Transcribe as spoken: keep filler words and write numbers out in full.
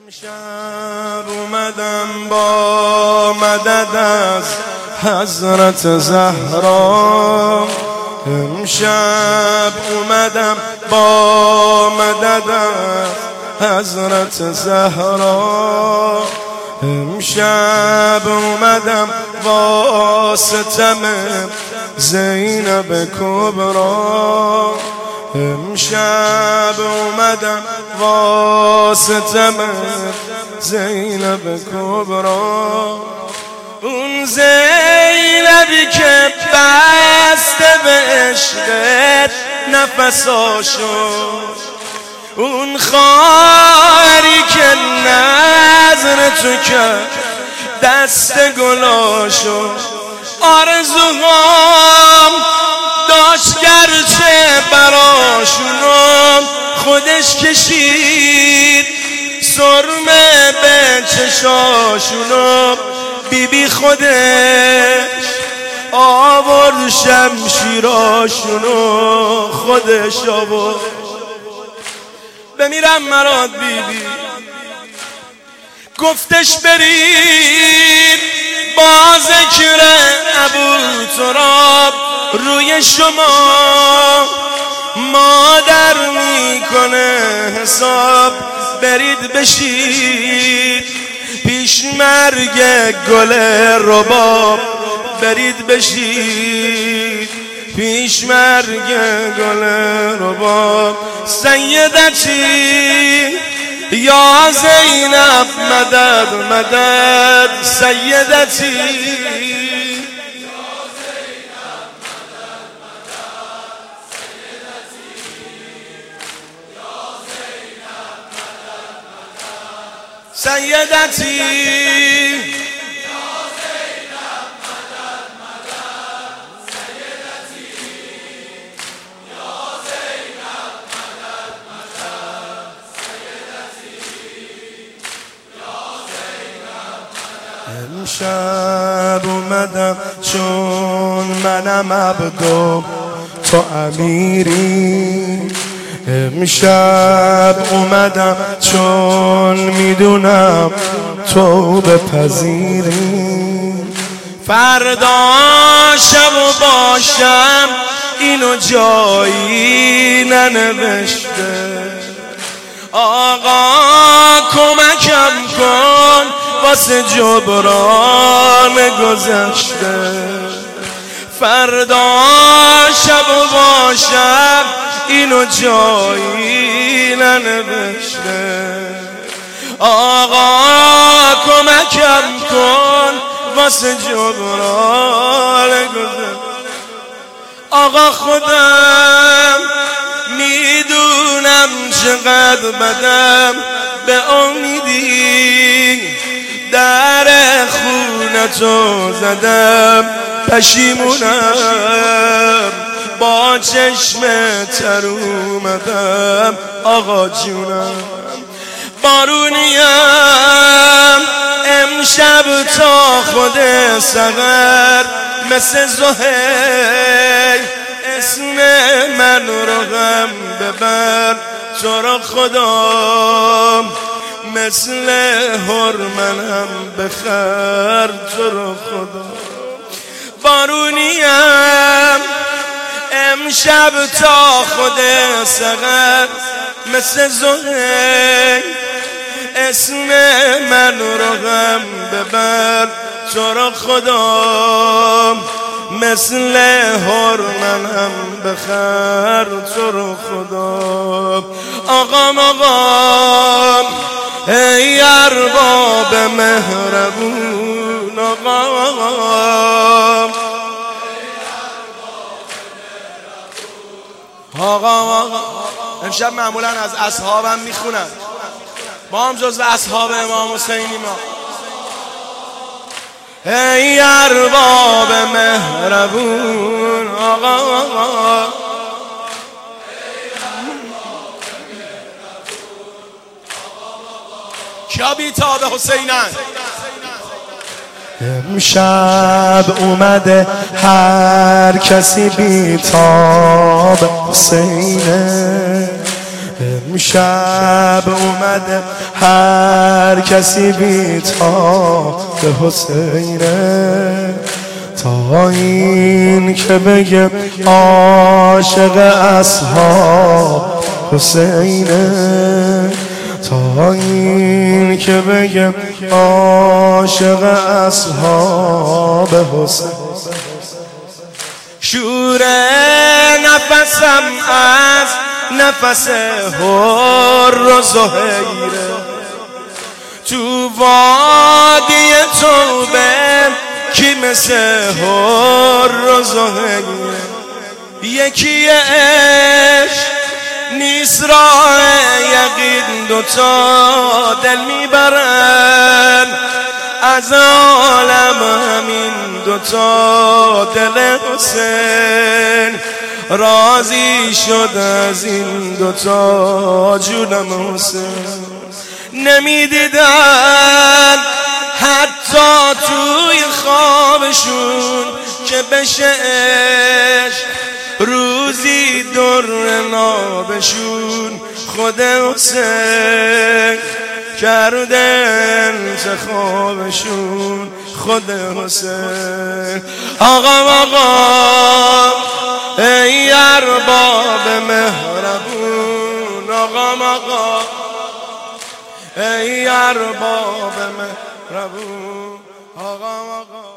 امشب اومدم با مدد از حضرت زهرا، امشب اومدم با مدد از حضرت زهرا، امشب اومدم واسطم زینب کبرا، امشب اومدم واسطم زینب کبرا، اون زینبی که بسته به عشقت نفساشو، اون خواهری که نظر تو کرد دست گلاشو، آرزوهام داشت گرچه براشونم خودش کشید سرمه به چشاشونم، بی بی خودش آورد شمشیراشونو خودش آورد. بمیرم مراد بی بی گفتش برید با ذکر ابو تراب روی شما مادر میکنه حساب، برید بشید پیش مرگ گل رباب، برید بشید پیش مرگ گل رباب. سیدتی یا زینب مدد مدد، سیدتی سیدتی امشب اومدم چون منم عبدو تو امیری، امشب اومدم چون میدونم تو بپذیری، فردا شب و باشم اینو جایی ننوشته، آقا کمکم کن واسه جبران گذشته، فردا شب و باشم اینو جایی ننوشته، آقا کمکم کن واسه جبران گذشته. آقا خودم میدونم چقدر بدم به امیدی در خونتو زدم، پشیمونم با چشم تر اومدم آقا جونم، بارونیم امشب تا خود سحر مثل زهیر اسم من رو غم ببر، تو رو خدا مثل حرمنم بخر، تو رو خدا. بارونیم امشب تا خود سحر مثل زهیر اسم من رو غم ببر، تو رو خدا مثل حرمنم بخر، تو رو خدا. آقام آقام ای ارباب مهربون، آقام آقام آقام امشب معمولا از اصحابم میخونن، ما هم جزو اصحاب امام حسینی ما. ای ارباب مهربون آقا آقا، کیا بی‌تاب حسینن؟ امشب اومده هر کسی بی‌تاب حسینه، امشب اومده هر کسی بی تاب حسینه، تا این که بگه عاشق اصحاب حسینه، تا این که بگه عاشق اصحاب حسین. شور نفسم از نفس حر و زهیره، تو وادی توبه کی مثل حر و زهیره. یکی عشق نیست راه یقین، دوتا دل میبرن از عالم همین دوتا دل حسین. راضی شد از این دوتا جونم حسین. نمیدیدن حتی توی خوابشون که بشه عشق روزی در نابشون. خود حسین کرده انتخابشون، خود حسین. آقا آقا ای ارباب مهربون، آقا آقا ای ارباب مهربون، آقا آقا